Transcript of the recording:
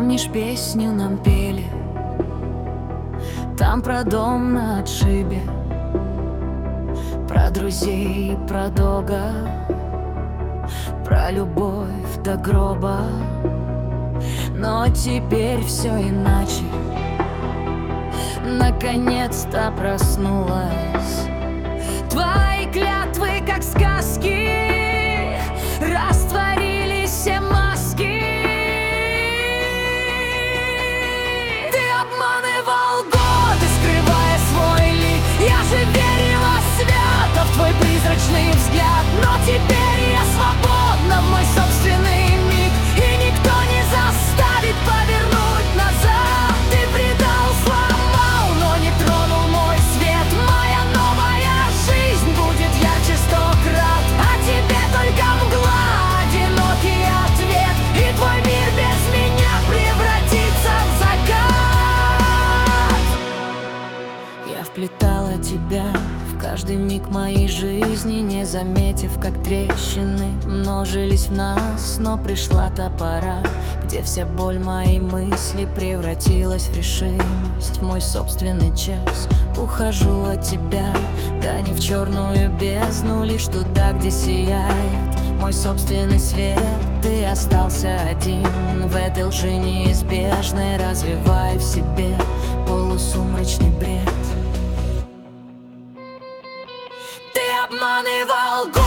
Помнишь, песню нам пели там про дом на отшибе, про друзей, про Дога, про любовь до гроба. Но теперь все иначе. Наконец-то проснулась. Твои клятвы, как сказки, растворились все маски. Ты обманывал годы, скрывая свой лик. Я же верила свято в твой призрачный взгляд. Но теперь я свободна в мой собственный миг, и никто не заставит повернуть назад. Ты предал, сломал, но не тронул мой свет. Моя новая жизнь будет ярче 100 крат, а тебе только мгла, одинокий ответ. И твой мир без меня превратится в закат. Я вплетала тебя в каждый миг моей жизни, не заметив, как трещины множились в нас. Но пришла та пора, где вся боль моей мысли превратилась в решимость. В мой собственный час ухожу от тебя, да не в черную бездну, лишь туда, где сияет мой собственный свет. Ты остался один в этой лжи неизбежной, развивая в себе полусумрачный бред. Ты обманывал